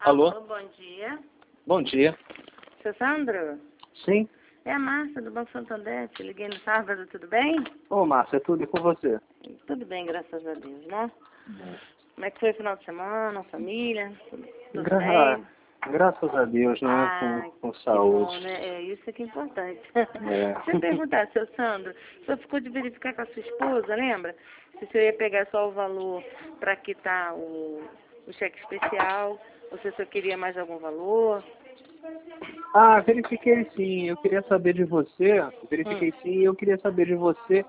Alô? Alô, bom dia. Bom dia. Seu Sandro? Sim. É a Márcia do Banco Santander. Te liguei no sábado, tudo bem? Ô, Márcia, é tudo e com você? Tudo bem, graças a Deus, né? Como é que foi o final de semana, família? Tudo bem? Graças a Deus, né? Ah, Com que saúde. bom, né? É isso que é importante. É. Deixa eu perguntar, seu Sandro, o senhor ficou de verificar com a sua esposa, lembra? Se o senhor ia pegar só o valor para quitar o cheque especial, ou se o senhor queria mais algum valor? Ah, verifiquei sim. Eu queria saber de você. Verifiquei sim. Eu queria saber de você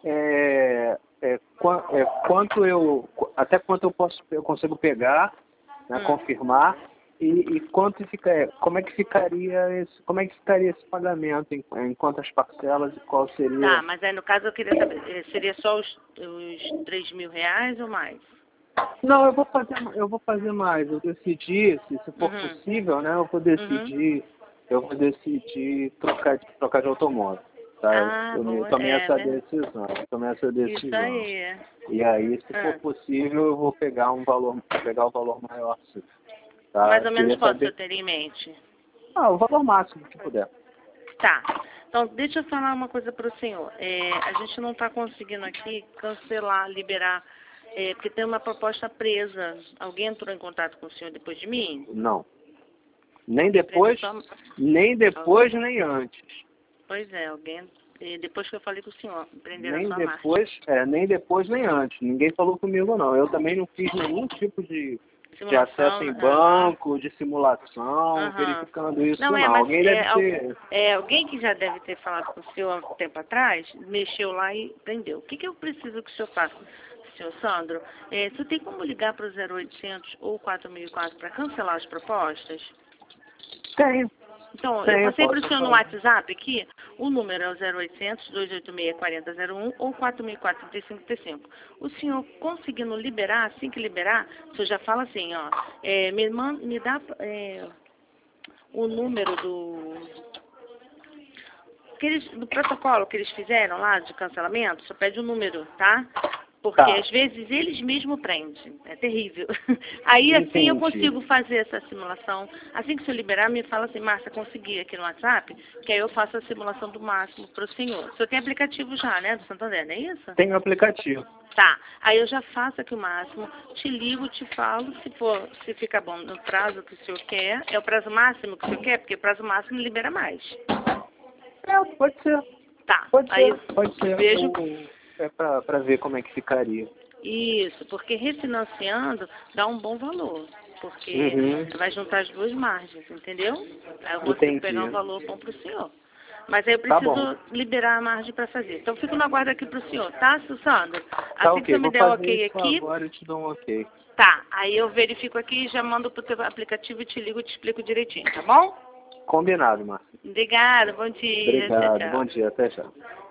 até quanto eu consigo pegar, né, confirmar e quanto fica, como é que ficaria esse pagamento em quantas parcelas e qual seria? Tá, mas aí no caso eu queria saber, seria só os R$ 3.000 ou mais? Não, eu vou fazer mais. Eu decidi, se for possível, né, eu vou decidir trocar de automóvel. Tá? Ah, Eu boa, tomei essa né? decisão. Isso aí. E aí, se for possível, eu vou pegar o valor maior, sim. Tá? Mais ou menos Queria quanto o saber. senhor teria em mente? Ah, o valor máximo que puder. Tá. Então, deixa eu falar uma coisa para o senhor. A gente não está conseguindo aqui cancelar, liberar, porque tem uma proposta presa. Alguém entrou em contato com o senhor depois de mim? Não. Nem depois, nem antes. Pois é, alguém. Depois que eu falei com o senhor, prenderam a Nem sua marcha. nem depois, nem antes. Ninguém falou comigo, não. Eu também não fiz nenhum tipo de acesso em banco, de simulação, verificando isso, não. Mas Alguém deve ter... alguém que já deve ter falado com o senhor há um tempo atrás, mexeu lá e prendeu. O que eu preciso que o senhor faça, senhor Sandro? Você tem como ligar para o 0800 ou 4004 para cancelar as propostas? Tenho. Então, eu passei para o senhor no WhatsApp aqui, o número é o 0800 286 4001 ou 4004 3535. O senhor conseguindo liberar, assim que liberar, o senhor já fala assim, ó, me dá o número do protocolo que eles fizeram lá de cancelamento, só pede o número, tá? Porque às vezes eles mesmos prendem. É terrível. Aí assim eu consigo fazer essa simulação. Assim que o senhor liberar, me fala assim, Márcia, consegui aqui no WhatsApp, que aí eu faço a simulação do máximo para o senhor. O senhor tem aplicativo já, né, do Santander, não é isso? Tenho aplicativo. Tá. Aí eu já faço aqui o máximo, te ligo, te falo, se fica bom no prazo que o senhor quer. É o prazo máximo que o senhor quer? Porque o prazo máximo libera mais. Pode ser. Tá. Pode ser. Vejo. Para ver como é que ficaria. Isso, porque refinanciando dá um bom valor. Porque vai juntar as duas margens, entendeu? Aí eu consigo pegar um valor bom para o senhor. Mas aí eu preciso liberar a margem para fazer. Então fico na guarda aqui para o senhor, tá, Sandro? Assim que você me der o ok aqui. Agora eu te dou um ok. Tá, aí eu verifico aqui e já mando pro teu aplicativo e te ligo e te explico direitinho, tá bom? Combinado, Márcia. Obrigada, bom dia. Obrigado, Tchau, tchau. bom dia, até já.